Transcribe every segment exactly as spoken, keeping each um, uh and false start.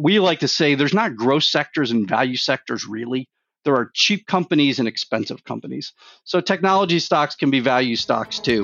we like to say there's not growth sectors and value sectors really. There are cheap companies and expensive companies. So technology stocks can be value stocks too.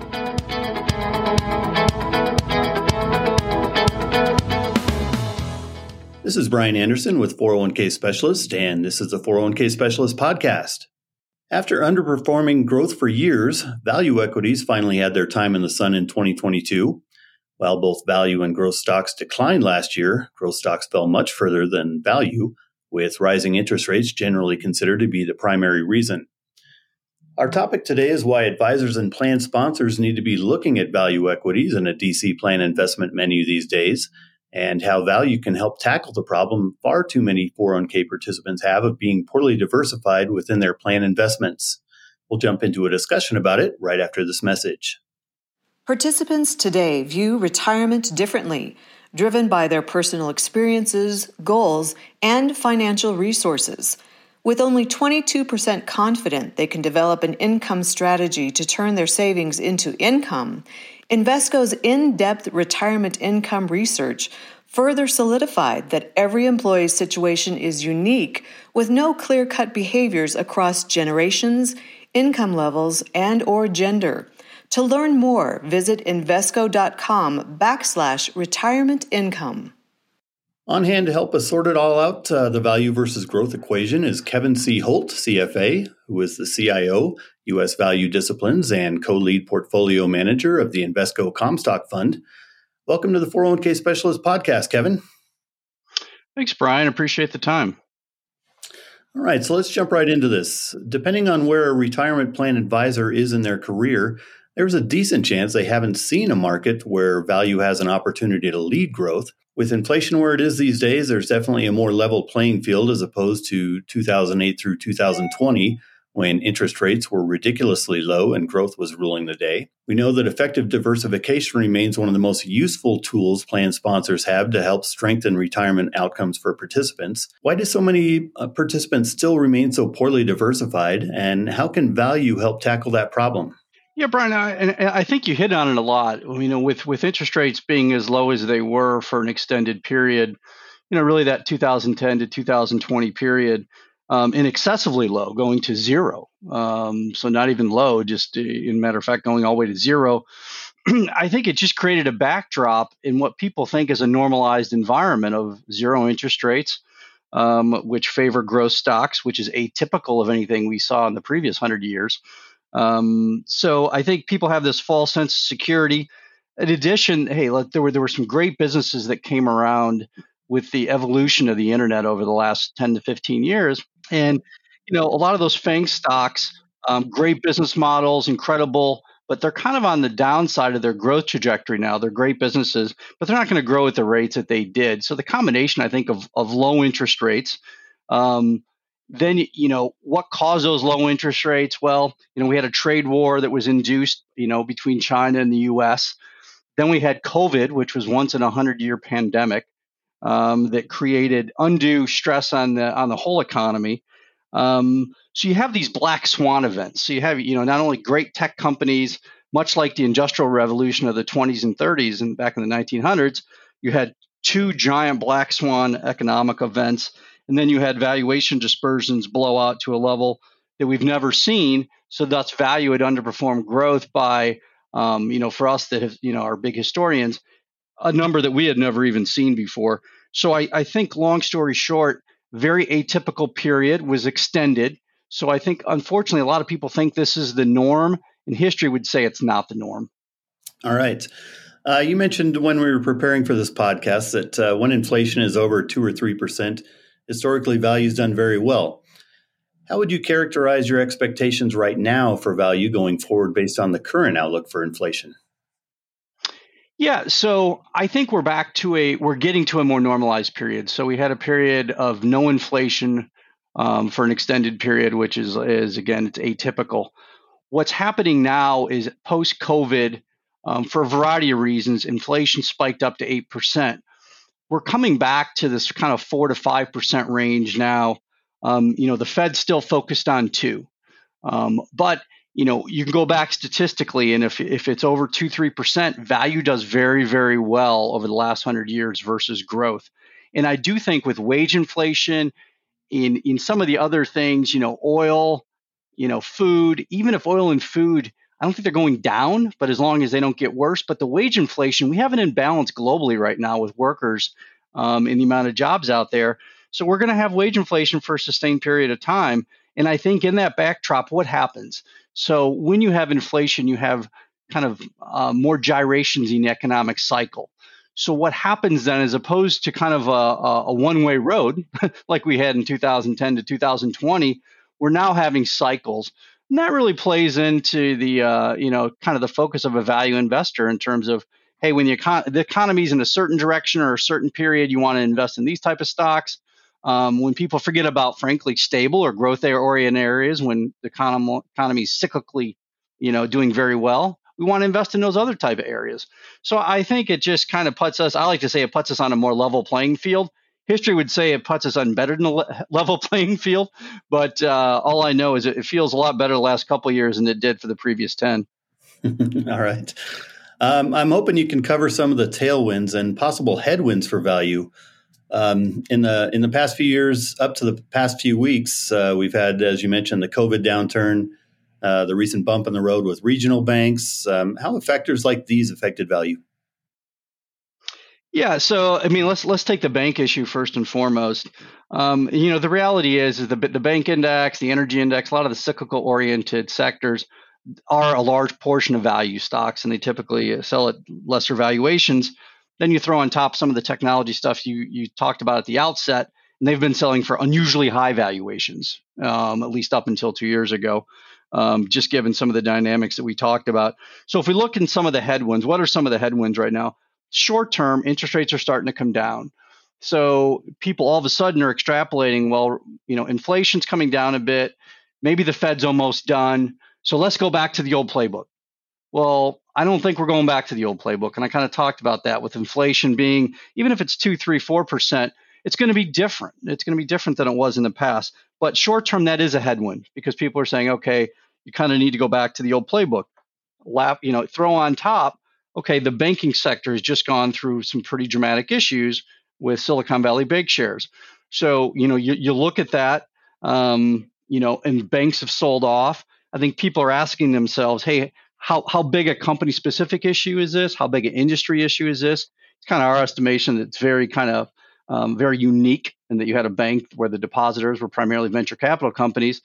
This is Brian Anderson with four oh one k Specialist, and this is the four oh one k Specialist podcast. After underperforming growth for years, value equities finally had their time in the sun in twenty twenty-two. While both value and growth stocks declined last year, growth stocks fell much further than value, with rising interest rates generally considered to be the primary reason. Our topic today is why advisors and plan sponsors need to be looking at value equities in a D C plan investment menu these days, and how value can help tackle the problem far too many four oh one k participants have of being poorly diversified within their plan investments. We'll jump into a discussion about it right after this message. Participants today view retirement differently, driven by their personal experiences, goals, and financial resources. With only twenty-two percent confident they can develop an income strategy to turn their savings into income, Invesco's in-depth retirement income research further solidified that every employee's situation is unique, with no clear-cut behaviors across generations, income levels, and or gender. To learn more, visit Invesco.com backslash retirement income. On hand to help us sort it all out, uh, the value versus growth equation is Kevin C. Holt, C F A, who is the C I O, U S Value Disciplines, and co-lead portfolio manager of the Invesco Comstock Fund. Welcome to the four oh one k Specialist podcast, Kevin. Thanks, Brian. Appreciate the time. All right, so let's jump right into this. Depending on where a retirement plan advisor is in their career, there's a decent chance they haven't seen a market where value has an opportunity to lead growth. With inflation where it is these days, there's definitely a more level playing field as opposed to two thousand eight through two thousand twenty, when interest rates were ridiculously low and growth was ruling the day. We know that effective diversification remains one of the most useful tools plan sponsors have to help strengthen retirement outcomes for participants. Why do so many uh, participants still remain so poorly diversified, and how can value help tackle that problem? Yeah, Brian, I, and I think you hit on it a lot. You know, with, with interest rates being as low as they were for an extended period, you know, really that two thousand ten to two thousand twenty period, um, and excessively low, going to zero. Um, so not even low, just in matter of fact, going all the way to zero. I think it just created a backdrop in what people think is a normalized environment of zero interest rates, um, which favor growth stocks, which is atypical of anything we saw in the previous hundred years. Um, so I think people have this false sense of security. In addition, hey, look, there were there were some great businesses that came around with the evolution of the internet over the last ten to fifteen years. And, you know, a lot of those FANG stocks, um, great business models, incredible, but they're kind of on the downside of their growth trajectory now. They're great businesses, but they're not going to grow at the rates that they did. So the combination, I think, of, of low interest rates, um, Then, you know, what caused those low interest rates? Well, you know, we had a trade war that was induced, you know, between China and the U S. Then we had COVID, which was once in a hundred year pandemic um, that created undue stress on the on the whole economy. Um, so you have these black swan events. So you have, you know, not only great tech companies, much like the Industrial Revolution of the twenties and thirties and back in the nineteen hundreds, you had two giant black swan economic events. And then you had valuation dispersions blow out to a level that we've never seen. So thus value had underperformed growth by, um, you know, for us that have, you know, are big historians, a number that we had never even seen before. So I, I think, long story short, very atypical period was extended. So I think, unfortunately, a lot of people think this is the norm, and history would say it's not the norm. All right. Uh, you mentioned when we were preparing for this podcast that uh, when inflation is over two or three percent, historically, value's done very well. How would you characterize your expectations right now for value going forward based on the current outlook for inflation? Yeah, so I think we're back to a, we're getting to a more normalized period. So we had a period of no inflation um, for an extended period, which is, is, again, it's atypical. What's happening now is post-COVID, um, for a variety of reasons, inflation spiked up to eight percent. We're coming back to this kind of four to five percent range now. Um, you know, the Fed's still focused on two, um, but you know, you can go back statistically, and if if it's over two three percent, value does very very well over the last hundred years versus growth. And I do think with wage inflation, in in some of the other things, you know, oil, you know, food, even if oil and food, I don't think they're going down, but as long as they don't get worse. But the wage inflation, we have an imbalance globally right now with workers um, and the amount of jobs out there. So we're going to have wage inflation for a sustained period of time. And I think in that backdrop, what happens? So when you have inflation, you have kind of uh, more gyrations in the economic cycle. So what happens then, as opposed to kind of a, a, a one-way road like we had in two thousand ten to two thousand twenty, we're now having cycles. And that really plays into the, uh, you know, kind of the focus of a value investor in terms of, hey, when the, econ- the economy's in a certain direction or a certain period, you want to invest in these type of stocks. Um, when people forget about, frankly, stable or growth-oriented areas, when the economy, economy is cyclically, you know, doing very well, we want to invest in those other type of areas. So I think it just kind of puts us, I like to say it puts us on a more level playing field. History would say it puts us on better than a le- level playing field. But uh, all I know is it feels a lot better the last couple of years than it did for the previous ten. All right. Um, I'm hoping you can cover some of the tailwinds and possible headwinds for value. Um, in the in the past few years, up to the past few weeks, uh, we've had, as you mentioned, the COVID downturn, uh, the recent bump in the road with regional banks. Um, how have factors like these affected value? Yeah, so I mean, let's let's take the bank issue first and foremost. Um, you know, the reality is, is the the bank index, the energy index, a lot of the cyclical oriented sectors are a large portion of value stocks, and they typically sell at lesser valuations. Then you throw on top some of the technology stuff you you talked about at the outset, and they've been selling for unusually high valuations, um, at least up until two years ago, um, just given some of the dynamics that we talked about. So if we look in some of the headwinds, what are some of the headwinds right now? Short term, interest rates are starting to come down. So people all of a sudden are extrapolating, well, you know, inflation's coming down a bit. Maybe the Fed's almost done. So let's go back to the old playbook. Well, I don't think we're going back to the old playbook. And I kind of talked about that with inflation being, even if it's two, three, four percent, it's going to be different. It's going to be different than it was in the past. But short term, that is a headwind because people are saying, okay, you kind of need to go back to the old playbook. Lap, you know, throw on top, okay, the banking sector has just gone through some pretty dramatic issues with Silicon Valley Bank shares. So, you know, you, you look at that, um, you know, and banks have sold off. I think people are asking themselves, hey, how how big a company specific issue is this? How big an industry issue is this? It's kind of our estimation that it's very kind of um, very unique, and that you had a bank where the depositors were primarily venture capital companies.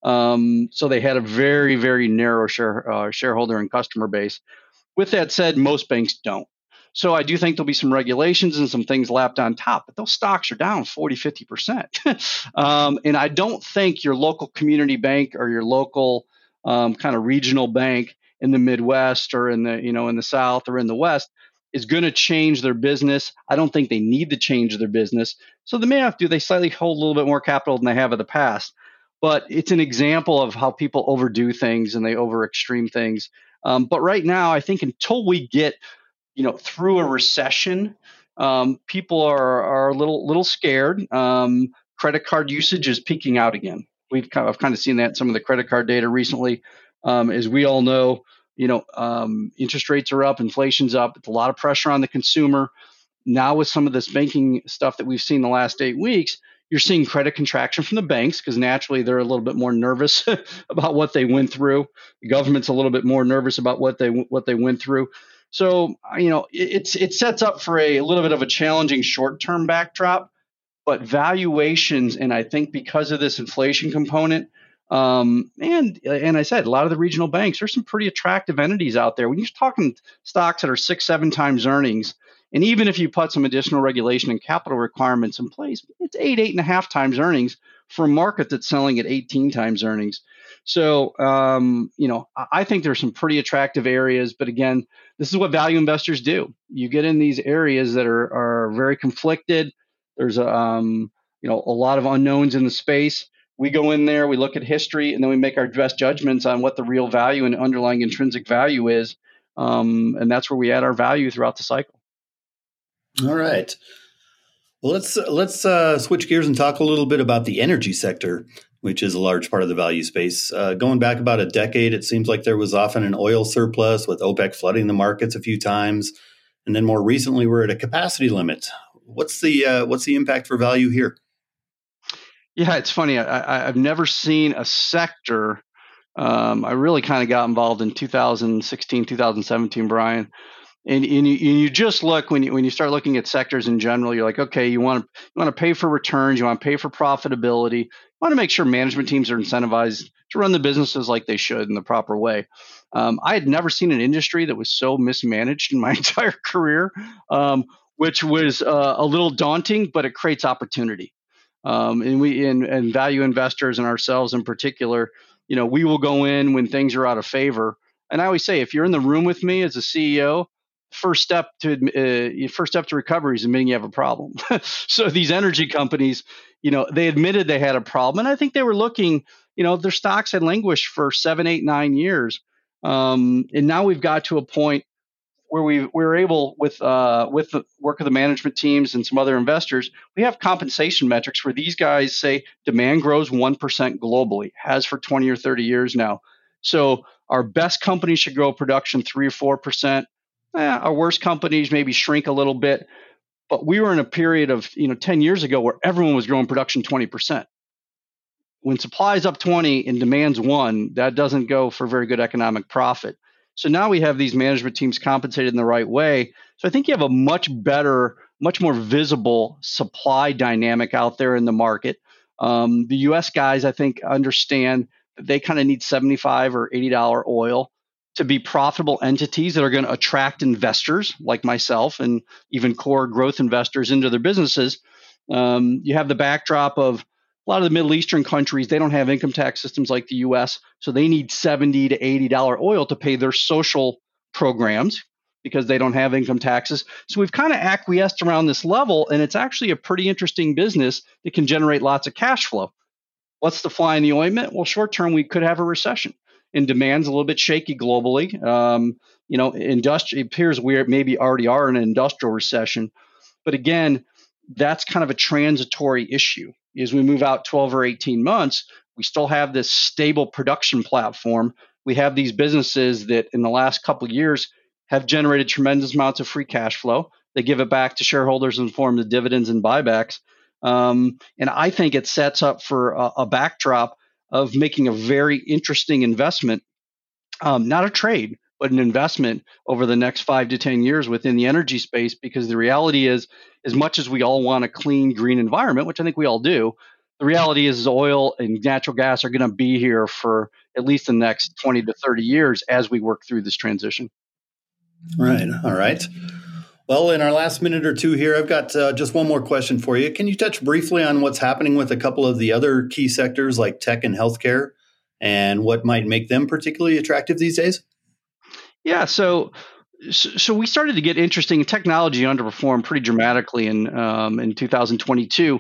Um, so they had a very, very narrow share, uh, shareholder and customer base. With that said, most banks don't. So I do think there'll be some regulations and some things lapped on top, but those stocks are down forty, fifty percent. um, and I don't think your local community bank or your local um, kind of regional bank in the Midwest or in the, you know, in the South or in the West is going to change their business. I don't think they need to change their business. So they may have to, they slightly hold a little bit more capital than they have in the past. But it's an example of how people overdo things and they over extreme things. Um, but right now, I think until we get, you know, through a recession, um, people are are a little little scared. Um, credit card usage is peaking out again. We've kind of, I've kind of seen that in some of the credit card data recently. Um, as we all know, you know, um, interest rates are up, inflation's up. It's a lot of pressure on the consumer. Now with some of this banking stuff that we've seen the last eight weeks, you're seeing credit contraction from the banks because naturally they're a little bit more nervous about what they went through. The government's a little bit more nervous about what they what they went through. So, you know, it, it's it sets up for a, a little bit of a challenging short-term backdrop, but valuations, and I think because of this inflation component, um, and and I said a lot of the regional banks, there's some pretty attractive entities out there. When you're talking stocks that are six, seven times earnings. And even if you put some additional regulation and capital requirements in place, it's eight, eight and a half times earnings for a market that's selling at eighteen times earnings. So, um, you know, I think there's some pretty attractive areas. But again, this is what value investors do. You get in these areas that are, are very conflicted. There's, a, um, you know, a lot of unknowns in the space. We go in there, we look at history, and then we make our best judgments on what the real value and underlying intrinsic value is. Um, and that's where we add our value throughout the cycle. All right. Well, let's let's uh, switch gears and talk a little bit about the energy sector, which is a large part of the value space. Uh, going back about a decade, it seems like there was often an oil surplus with OPEC flooding the markets a few times. And then more recently, we're at a capacity limit. What's the uh, what's the impact for value here? Yeah, it's funny. I, I, I've never seen a sector. Um, I really kind of got involved in two thousand sixteen, two thousand seventeen, Brian. And, and, you, and you just look when you when you start looking at sectors in general, you're like, okay, you want to you want to pay for returns, you want to pay for profitability, you want to make sure management teams are incentivized to run the businesses like they should in the proper way. Um, I had never seen an industry that was so mismanaged in my entire career, um, which was uh, a little daunting, but it creates opportunity. Um, and we and, and value investors and ourselves in particular, you know, we will go in when things are out of favor. And I always say, if you're in the room with me as a C E O, first step to uh, first step to recovery is admitting you have a problem. So these energy companies, you know, they admitted they had a problem, and I think they were looking, you know, their stocks had languished for seven, eight, nine years, um, and now we've got to a point where we we were able with uh, with the work of the management teams and some other investors, we have compensation metrics where these guys say demand grows one percent globally, has for twenty or thirty years now. So our best companies should grow production three or four percent. Eh, our worst companies maybe shrink a little bit. But we were in a period of, you know, ten years ago where everyone was growing production twenty percent. When supply is up twenty and demand's one, that doesn't go for very good economic profit. So now we have these management teams compensated in the right way. So I think you have a much better, much more visible supply dynamic out there in the market. Um, the U S guys, I think, understand that they kind of need seventy-five dollars or eighty dollars oil to be profitable entities that are going to attract investors like myself and even core growth investors into their businesses. Um, you have the backdrop of a lot of the Middle Eastern countries, they don't have income tax systems like the U S, so they need seventy to eighty dollars oil to pay their social programs because they don't have income taxes. So we've kind of acquiesced around this level, and it's actually a pretty interesting business that can generate lots of cash flow. What's the fly in the ointment? Well, short term, we could have a recession, and demand's a little bit shaky globally. Um, you know, industri- it appears we maybe already are in an industrial recession, but again, that's kind of a transitory issue. As we move out twelve or eighteen months, we still have this stable production platform. We have these businesses that in the last couple of years have generated tremendous amounts of free cash flow. They give it back to shareholders in the form of dividends and buybacks. Um, and I think it sets up for a, a backdrop of making a very interesting investment, um, not a trade, but an investment over the next five to ten years within the energy space, because the reality is, as much as we all want a clean, green environment, which I think we all do, the reality is oil and natural gas are going to be here for at least the next twenty to thirty years as we work through this transition. Right. All right. Well, in our last minute or two here, I've got uh, just one more question for you. Can you touch briefly on what's happening with a couple of the other key sectors like tech and healthcare and what might make them particularly attractive these days? Yeah, so so we started to get interesting. Technology underperformed pretty dramatically in um, in two thousand twenty-two,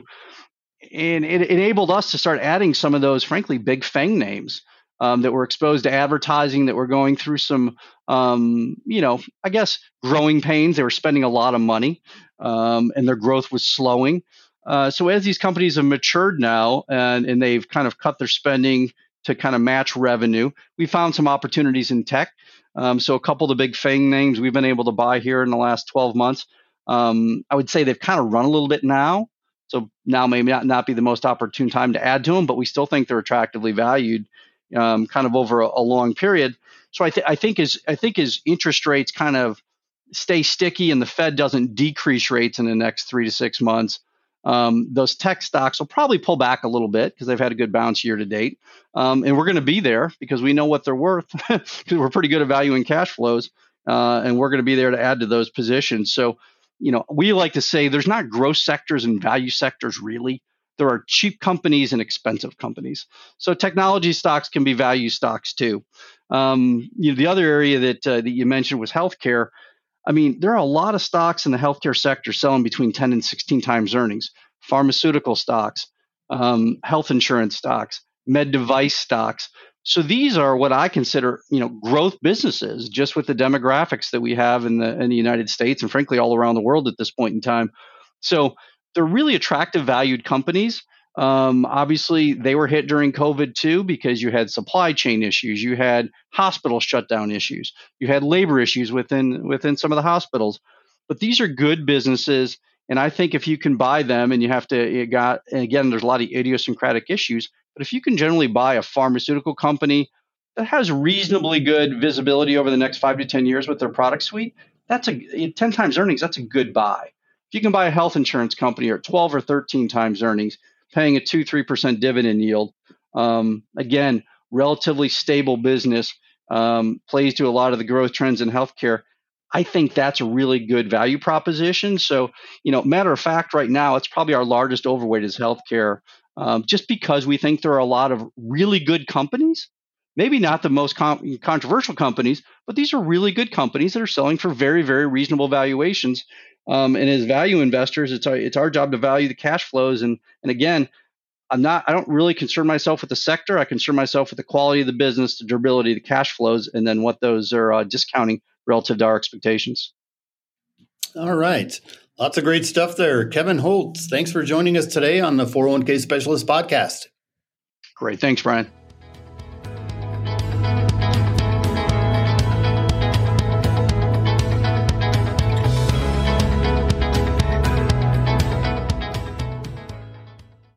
and it enabled us to start adding some of those, frankly, big FANG names um, that were exposed to advertising, that were going through some, um, you know, I guess growing pains. They were spending a lot of money, um, and their growth was slowing. Uh, so as these companies have matured now and, and they've kind of cut their spending to kind of match revenue, we found some opportunities in tech. Um, so a couple of the big FANG names we've been able to buy here in the last twelve months. Um, I would say they've kind of run a little bit now. So now may not, not be the most opportune time to add to them, but we still think they're attractively valued um, kind of over a, a long period. So I, th- I think as I think as interest rates kind of stay sticky and the Fed doesn't decrease rates in the next three to six months, Um, those tech stocks will probably pull back a little bit because they've had a good bounce year to date. Um, and we're going to be there because we know what they're worth because we're pretty good at valuing cash flows. Uh, and we're going to be there to add to those positions. So, you know, we like to say there's not growth sectors and value sectors really. There are cheap companies and expensive companies. So technology stocks can be value stocks too. Um, you know, the other area that uh, that you mentioned was healthcare. I mean, there are a lot of stocks in the healthcare sector selling between ten and sixteen times earnings. Pharmaceutical stocks, um, health insurance stocks, med device stocks. So these are what I consider, you know, growth businesses, just with the demographics that we have in the in the United States and frankly all around the world at this point in time. So they're really attractive, valued companies. Um, obviously, they were hit during COVID too because you had supply chain issues, you had hospital shutdown issues, you had labor issues within within some of the hospitals. But these are good businesses, And I think if you can buy them, and you have to, you got, and again, there's a lot of idiosyncratic issues, but if you can generally buy a pharmaceutical company that has reasonably good visibility over the next five to ten years with their product suite, that's a ten times earnings. That's a good buy. If you can buy a health insurance company at twelve or thirteen times earnings, paying a two, three percent dividend yield, um, again, relatively stable business, um, plays to a lot of the growth trends in healthcare. I think that's a really good value proposition. So, you know, matter of fact, right now, it's probably our largest overweight is healthcare, um, just because we think there are a lot of really good companies, maybe not the most com- controversial companies, but these are really good companies that are selling for very, very reasonable valuations. Um, and as value investors, it's our, it's our job to value the cash flows. And, and again, I'm not, I don't really concern myself with the sector. I concern myself with the quality of the business, the durability of the cash flows, and then what those are uh, discounting relative to our expectations. All right. Lots of great stuff there. Kevin Holtz, thanks for joining us today on the four oh one k Specialist Podcast. Great. Thanks, Brian.